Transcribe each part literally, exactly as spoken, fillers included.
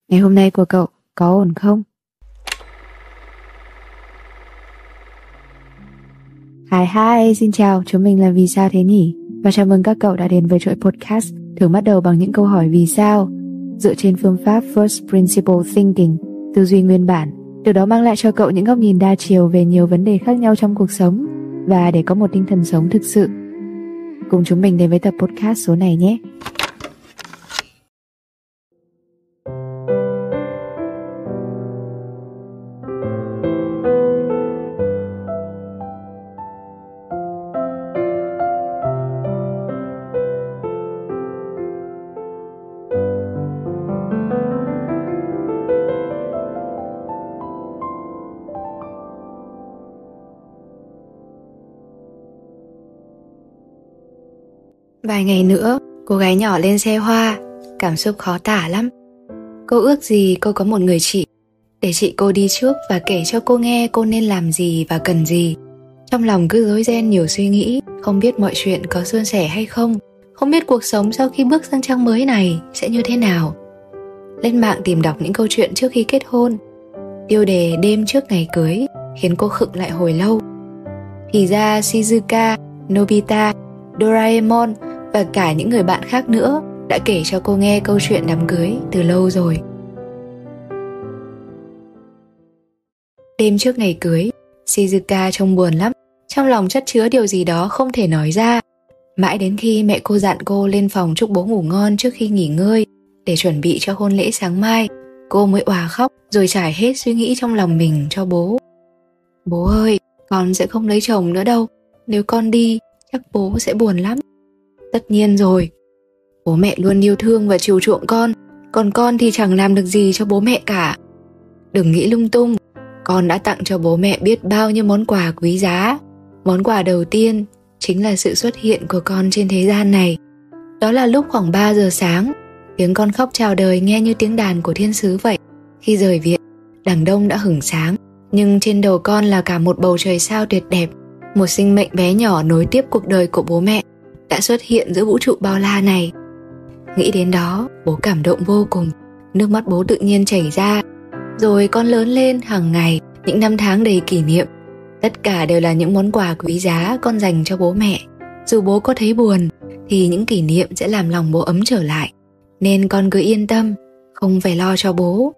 Ngày hôm nay của cậu có ổn không? Hi hi, xin chào, chúng mình là Vì Sao Thế Nhỉ? Và chào mừng các cậu đã đến với chuỗi podcast thường bắt đầu bằng những câu hỏi vì sao, dựa trên phương pháp First Principle Thinking, tư duy nguyên bản, từ đó mang lại cho cậu những góc nhìn đa chiều về nhiều vấn đề khác nhau trong cuộc sống và để có một tinh thần sống thực sự. Cùng chúng mình đến với tập podcast số này nhé! Vài ngày nữa, cô gái nhỏ lên xe hoa, cảm xúc khó tả lắm. Cô ước gì cô có một người chị, để chị cô đi trước và kể cho cô nghe cô nên làm gì và cần gì. Trong lòng cứ rối ren nhiều suy nghĩ, không biết mọi chuyện có suôn sẻ hay không, không biết cuộc sống sau khi bước sang trang mới này sẽ như thế nào. Lên mạng tìm đọc những câu chuyện trước khi kết hôn, tiêu đề đêm trước ngày cưới khiến cô khựng lại hồi lâu. Thì ra Shizuka, Nobita, Doraemon và cả những người bạn khác nữa đã kể cho cô nghe câu chuyện đám cưới từ lâu rồi. Đêm trước ngày cưới, Shizuka trông buồn lắm, trong lòng chất chứa điều gì đó không thể nói ra. Mãi đến khi mẹ cô dặn cô lên phòng chúc bố ngủ ngon trước khi nghỉ ngơi để chuẩn bị cho hôn lễ sáng mai, cô mới òa khóc rồi trải hết suy nghĩ trong lòng mình cho bố. Bố ơi, con sẽ không lấy chồng nữa đâu. Nếu con đi, chắc bố sẽ buồn lắm. Tất nhiên rồi, bố mẹ luôn yêu thương và chiều chuộng con, còn con thì chẳng làm được gì cho bố mẹ cả. Đừng nghĩ lung tung, con đã tặng cho bố mẹ biết bao nhiêu món quà quý giá. Món quà đầu tiên chính là sự xuất hiện của con trên thế gian này. Đó là lúc khoảng ba giờ sáng, tiếng con khóc chào đời nghe như tiếng đàn của thiên sứ vậy. Khi rời viện, đằng đông đã hửng sáng, nhưng trên đầu con là cả một bầu trời sao tuyệt đẹp. Một sinh mệnh bé nhỏ nối tiếp cuộc đời của bố mẹ đã xuất hiện giữa vũ trụ bao la này. Nghĩ đến đó, bố cảm động vô cùng, nước mắt bố tự nhiên chảy ra. Rồi con lớn lên hàng ngày, những năm tháng đầy kỷ niệm. Tất cả đều là những món quà quý giá con dành cho bố mẹ. Dù bố có thấy buồn, thì những kỷ niệm sẽ làm lòng bố ấm trở lại. Nên con cứ yên tâm, không phải lo cho bố.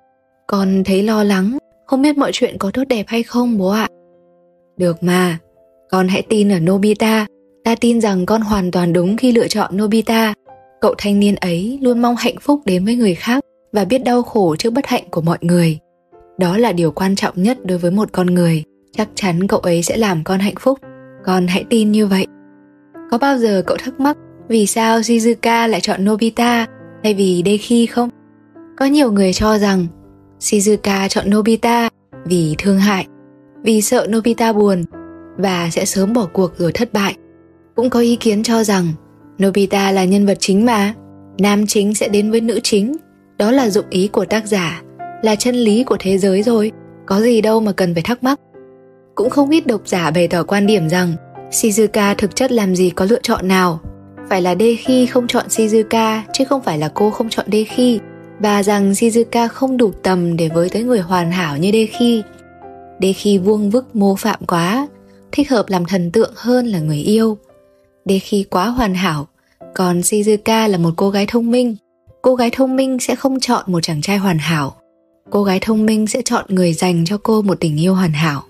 Con thấy lo lắng, không biết mọi chuyện có tốt đẹp hay không bố ạ? Được mà, con hãy tin ở Nobita. Ta tin rằng con hoàn toàn đúng khi lựa chọn Nobita. Cậu thanh niên ấy luôn mong hạnh phúc đến với người khác và biết đau khổ trước bất hạnh của mọi người. Đó là điều quan trọng nhất đối với một con người. Chắc chắn cậu ấy sẽ làm con hạnh phúc. Con hãy tin như vậy. Có bao giờ cậu thắc mắc vì sao Shizuka lại chọn Nobita thay vì Deiki không? Có nhiều người cho rằng Shizuka chọn Nobita vì thương hại, vì sợ Nobita buồn và sẽ sớm bỏ cuộc rồi thất bại. Cũng có ý kiến cho rằng Nobita là nhân vật chính mà, nam chính sẽ đến với nữ chính. Đó là dụng ý của tác giả, là chân lý của thế giới rồi, có gì đâu mà cần phải thắc mắc. Cũng không ít độc giả bày tỏ quan điểm rằng Shizuka thực chất làm gì có lựa chọn nào, phải là Deiki không chọn Shizuka chứ không phải là cô không chọn Deiki, và rằng Shizuka không đủ tầm để với tới người hoàn hảo như Deiki. Deiki vuông vức mô phạm quá, thích hợp làm thần tượng hơn là người yêu. Deiki quá hoàn hảo, còn Shizuka là một cô gái thông minh. Cô gái thông minh sẽ không chọn một chàng trai hoàn hảo. Cô gái thông minh sẽ chọn người dành cho cô một tình yêu hoàn hảo.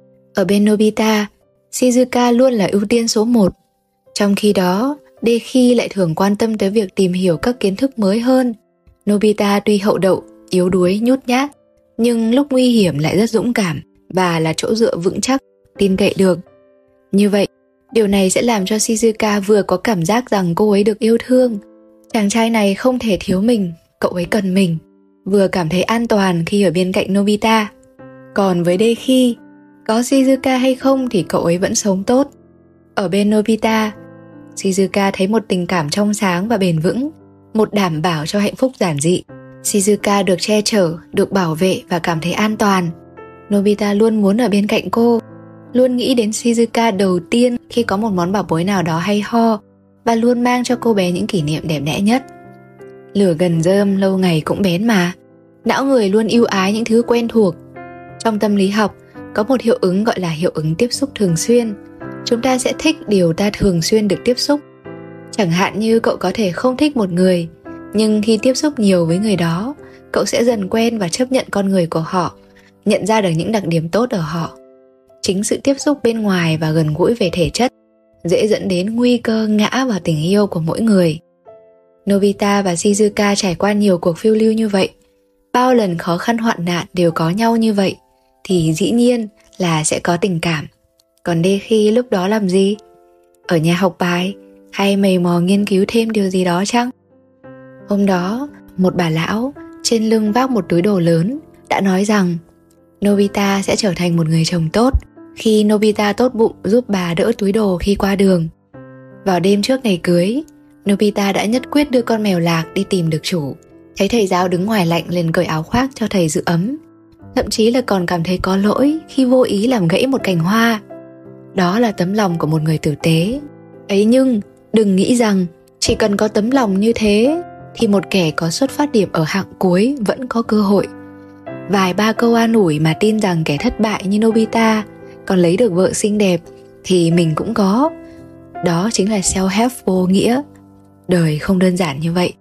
Ở bên Nobita, Shizuka luôn là ưu tiên số một. Trong khi đó, Deiki lại thường quan tâm tới việc tìm hiểu các kiến thức mới hơn. Nobita tuy hậu đậu, yếu đuối, nhút nhát, nhưng lúc nguy hiểm lại rất dũng cảm và là chỗ dựa vững chắc, tin cậy được. Như vậy, điều này sẽ làm cho Shizuka vừa có cảm giác rằng cô ấy được yêu thương, chàng trai này không thể thiếu mình, cậu ấy cần mình, vừa cảm thấy an toàn khi ở bên cạnh Nobita. Còn với Deiki, có Shizuka hay không thì cậu ấy vẫn sống tốt. Ở bên Nobita, Shizuka thấy một tình cảm trong sáng và bền vững, một đảm bảo cho hạnh phúc giản dị. Shizuka được che chở, được bảo vệ và cảm thấy an toàn. Nobita luôn muốn ở bên cạnh cô, luôn nghĩ đến Shizuka đầu tiên khi có một món bảo bối nào đó hay ho, và luôn mang cho cô bé những kỷ niệm đẹp đẽ nhất. Lửa gần rơm lâu ngày cũng bén mà. Não người luôn ưu ái những thứ quen thuộc. Trong tâm lý học, có một hiệu ứng gọi là hiệu ứng tiếp xúc thường xuyên. Chúng ta sẽ thích điều ta thường xuyên được tiếp xúc. Chẳng hạn như cậu có thể không thích một người, nhưng khi tiếp xúc nhiều với người đó, cậu sẽ dần quen và chấp nhận con người của họ, nhận ra được những đặc điểm tốt ở họ. Chính sự tiếp xúc bên ngoài và gần gũi về thể chất dễ dẫn đến nguy cơ ngã vào tình yêu của mỗi người. Nobita và Shizuka trải qua nhiều cuộc phiêu lưu như vậy, bao lần khó khăn hoạn nạn đều có nhau như vậy, thì dĩ nhiên là sẽ có tình cảm. Còn Dekhi lúc đó làm gì? Ở nhà học bài hay mày mò nghiên cứu thêm điều gì đó chăng? Hôm đó, một bà lão trên lưng vác một túi đồ lớn đã nói rằng Nobita sẽ trở thành một người chồng tốt khi Nobita tốt bụng giúp bà đỡ túi đồ khi qua đường. Vào đêm trước ngày cưới, Nobita đã nhất quyết đưa con mèo lạc đi tìm được chủ. Thấy thầy giáo đứng ngoài lạnh liền cởi áo khoác cho thầy giữ ấm. Thậm chí là còn cảm thấy có lỗi khi vô ý làm gãy một cành hoa. Đó là tấm lòng của một người tử tế. Ấy nhưng đừng nghĩ rằng chỉ cần có tấm lòng như thế thì một kẻ có xuất phát điểm ở hạng cuối vẫn có cơ hội. Vài ba câu an ủi mà tin rằng kẻ thất bại như Nobita còn lấy được vợ xinh đẹp thì mình cũng có. Đó chính là self-help vô nghĩa. Đời không đơn giản như vậy.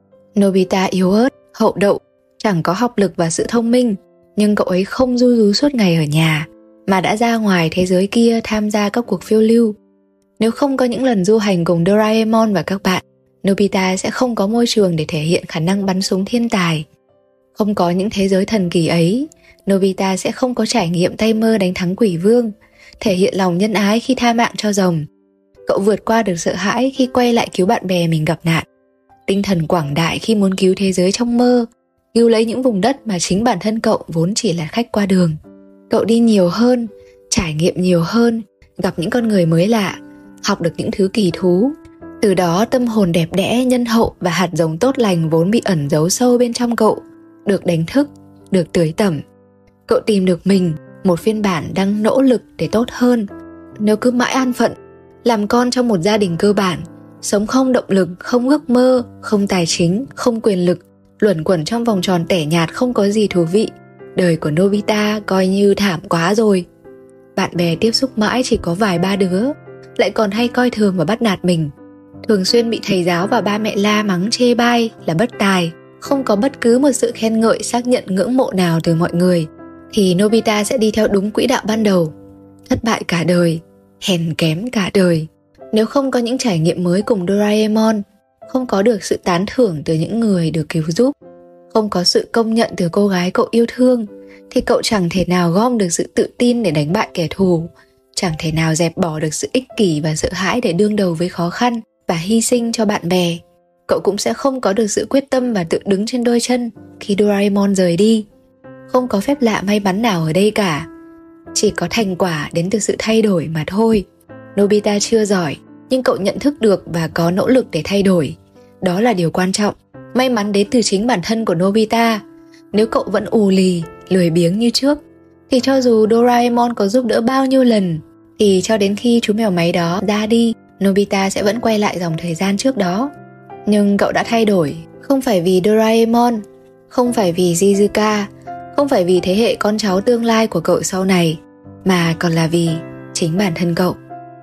Nobita yếu ớt, hậu đậu, chẳng có học lực và sự thông minh, nhưng cậu ấy không ru rú suốt ngày ở nhà, mà đã ra ngoài thế giới kia tham gia các cuộc phiêu lưu. Nếu không có những lần du hành cùng Doraemon và các bạn, Nobita sẽ không có môi trường để thể hiện khả năng bắn súng thiên tài. Không có những thế giới thần kỳ ấy, Nobita sẽ không có trải nghiệm tay mơ đánh thắng quỷ vương, thể hiện lòng nhân ái khi tha mạng cho rồng. Cậu vượt qua được sợ hãi khi quay lại cứu bạn bè mình gặp nạn, tinh thần quảng đại khi muốn cứu thế giới trong mơ, cứu lấy những vùng đất mà chính bản thân cậu vốn chỉ là khách qua đường. Cậu đi nhiều hơn, trải nghiệm nhiều hơn, gặp những con người mới lạ, học được những thứ kỳ thú. Từ đó tâm hồn đẹp đẽ, nhân hậu và hạt giống tốt lành vốn bị ẩn giấu sâu bên trong cậu được đánh thức, được tưới tẩm. Cậu tìm được mình, một phiên bản đang nỗ lực để tốt hơn. Nếu cứ mãi an phận, làm con trong một gia đình cơ bản, sống không động lực, không ước mơ, không tài chính, không quyền lực, luẩn quẩn trong vòng tròn tẻ nhạt không có gì thú vị, đời của Nobita coi như thảm quá rồi. Bạn bè tiếp xúc mãi chỉ có vài ba đứa, lại còn hay coi thường và bắt nạt mình, thường xuyên bị thầy giáo và ba mẹ la mắng chê bai là bất tài, không có bất cứ một sự khen ngợi xác nhận ngưỡng mộ nào từ mọi người, thì Nobita sẽ đi theo đúng quỹ đạo ban đầu, thất bại cả đời, hèn kém cả đời. Nếu không có những trải nghiệm mới cùng Doraemon, không có được sự tán thưởng từ những người được cứu giúp, không có sự công nhận từ cô gái cậu yêu thương, thì cậu chẳng thể nào gom được sự tự tin để đánh bại kẻ thù, chẳng thể nào dẹp bỏ được sự ích kỷ và sợ hãi để đương đầu với khó khăn và hy sinh cho bạn bè. Cậu cũng sẽ không có được sự quyết tâm và tự đứng trên đôi chân khi Doraemon rời đi. Không có phép lạ may mắn nào ở đây cả, chỉ có thành quả đến từ sự thay đổi mà thôi. Nobita chưa giỏi, nhưng cậu nhận thức được và có nỗ lực để thay đổi. Đó là điều quan trọng. May mắn đến từ chính bản thân của Nobita. Nếu cậu vẫn ù lì, lười biếng như trước, thì cho dù Doraemon có giúp đỡ bao nhiêu lần, thì cho đến khi chú mèo máy đó ra đi, Nobita sẽ vẫn quay lại dòng thời gian trước đó. Nhưng cậu đã thay đổi, không phải vì Doraemon, không phải vì Shizuka, không phải vì thế hệ con cháu tương lai của cậu sau này, mà còn là vì chính bản thân cậu.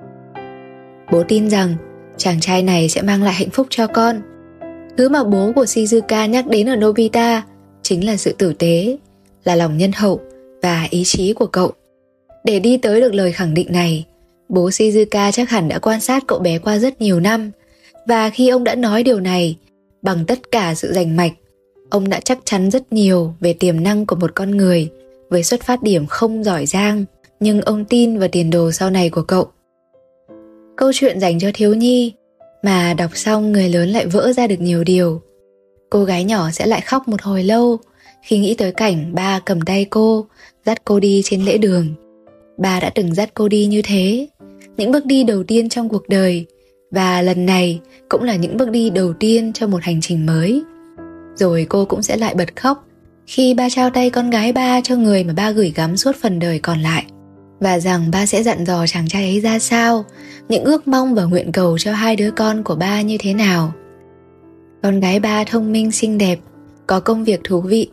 Bố tin rằng chàng trai này sẽ mang lại hạnh phúc cho con. Thứ mà bố của Shizuka nhắc đến ở Nobita chính là sự tử tế, là lòng nhân hậu và ý chí của cậu. Để đi tới được lời khẳng định này, bố Shizuka chắc hẳn đã quan sát cậu bé qua rất nhiều năm, và khi ông đã nói điều này, bằng tất cả sự rành mạch, ông đã chắc chắn rất nhiều về tiềm năng của một con người với xuất phát điểm không giỏi giang, nhưng ông tin vào tiền đồ sau này của cậu. Câu chuyện dành cho thiếu nhi, mà đọc xong người lớn lại vỡ ra được nhiều điều. Cô gái nhỏ sẽ lại khóc một hồi lâu khi nghĩ tới cảnh ba cầm tay cô, dắt cô đi trên lễ đường. Ba đã từng dắt cô đi như thế, những bước đi đầu tiên trong cuộc đời, và lần này cũng là những bước đi đầu tiên cho một hành trình mới. Rồi cô cũng sẽ lại bật khóc khi ba trao tay con gái ba cho người mà ba gửi gắm suốt phần đời còn lại, và rằng ba sẽ dặn dò chàng trai ấy ra sao, những ước mong và nguyện cầu cho hai đứa con của ba như thế nào. Con gái ba thông minh xinh đẹp, có công việc thú vị,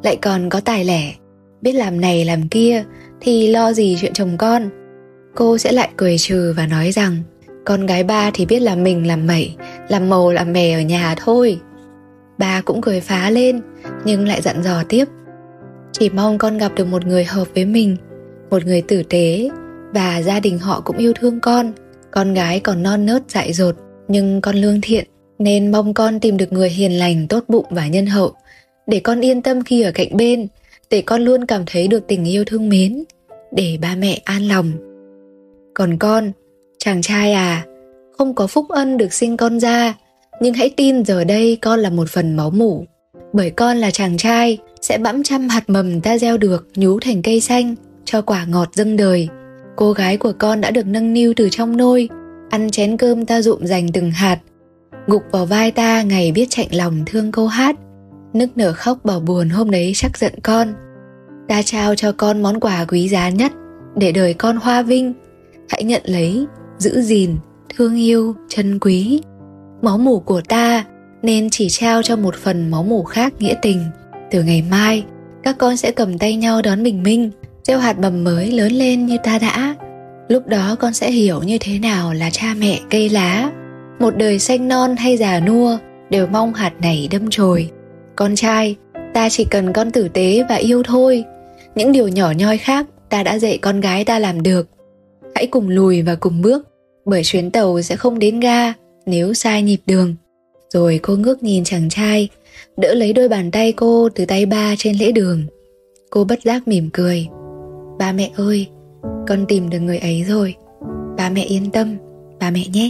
lại còn có tài lẻ, biết làm này làm kia thì lo gì chuyện chồng con. Cô sẽ lại cười trừ và nói rằng con gái ba thì biết làm mình làm mẩy, làm màu làm mè ở nhà thôi. Ba cũng cười phá lên, nhưng lại dặn dò tiếp: chỉ mong con gặp được một người hợp với mình, một người tử tế, và gia đình họ cũng yêu thương con. Con gái còn non nớt dại dột, nhưng con lương thiện, nên mong con tìm được người hiền lành, tốt bụng và nhân hậu, để con yên tâm khi ở cạnh bên, để con luôn cảm thấy được tình yêu thương mến, để ba mẹ an lòng. Còn con, chàng trai à, không có phúc ân được sinh con ra, nhưng hãy tin giờ đây con là một phần máu mủ. Bởi con là chàng trai, sẽ bẵm trăm hạt mầm ta gieo được, nhú thành cây xanh, cho quả ngọt dâng đời. Cô gái của con đã được nâng niu từ trong nôi, ăn chén cơm ta rụm dành từng hạt, gục vào vai ta ngày biết chạnh lòng thương câu hát, nức nở khóc bảo buồn hôm đấy chắc giận con. Ta trao cho con món quà quý giá nhất, để đời con hoa vinh. Hãy nhận lấy, giữ gìn, thương yêu, trân quý. Máu mủ của ta nên chỉ trao cho một phần máu mủ khác nghĩa tình. Từ ngày mai, các con sẽ cầm tay nhau đón bình minh, gieo hạt mầm mới lớn lên như ta đã. Lúc đó con sẽ hiểu như thế nào là cha mẹ cây lá. Một đời xanh non hay già nua đều mong hạt này đâm chồi. Con trai, ta chỉ cần con tử tế và yêu thôi. Những điều nhỏ nhoi khác ta đã dạy con gái ta làm được. Hãy cùng lùi và cùng bước, bởi chuyến tàu sẽ không đến ga nếu sai nhịp đường. Rồi cô ngước nhìn chàng trai, đỡ lấy đôi bàn tay cô từ tay ba trên lễ đường. Cô bất giác mỉm cười. Ba mẹ ơi, con tìm được người ấy rồi. Ba mẹ yên tâm, ba mẹ nhé.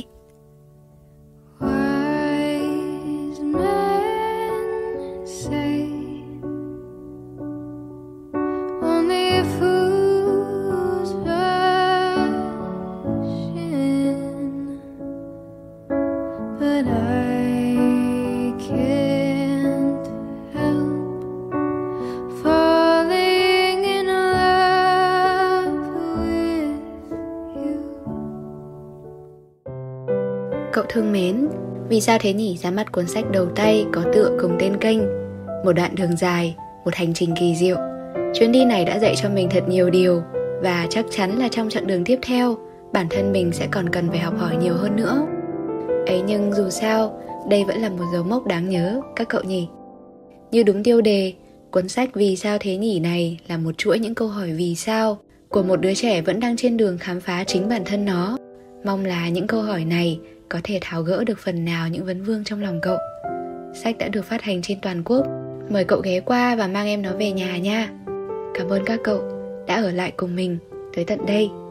Cậu thương mến, Vì sao thế nhỉ ra mắt cuốn sách đầu tay có tựa cùng tên kênh. Một đoạn đường dài, một hành trình kỳ diệu. Chuyến đi này đã dạy cho mình thật nhiều điều, và chắc chắn là trong chặng đường tiếp theo, bản thân mình sẽ còn cần phải học hỏi nhiều hơn nữa. Ấy nhưng dù sao, đây vẫn là một dấu mốc đáng nhớ, các cậu nhỉ. Như đúng tiêu đề, cuốn sách Vì sao thế nhỉ này là một chuỗi những câu hỏi vì sao của một đứa trẻ vẫn đang trên đường khám phá chính bản thân nó. Mong là những câu hỏi này có thể tháo gỡ được phần nào những vấn vương trong lòng cậu. Sách đã được phát hành trên toàn quốc. Mời cậu ghé qua và mang em nó về nhà nha. Cảm ơn các cậu đã ở lại cùng mình tới tận đây.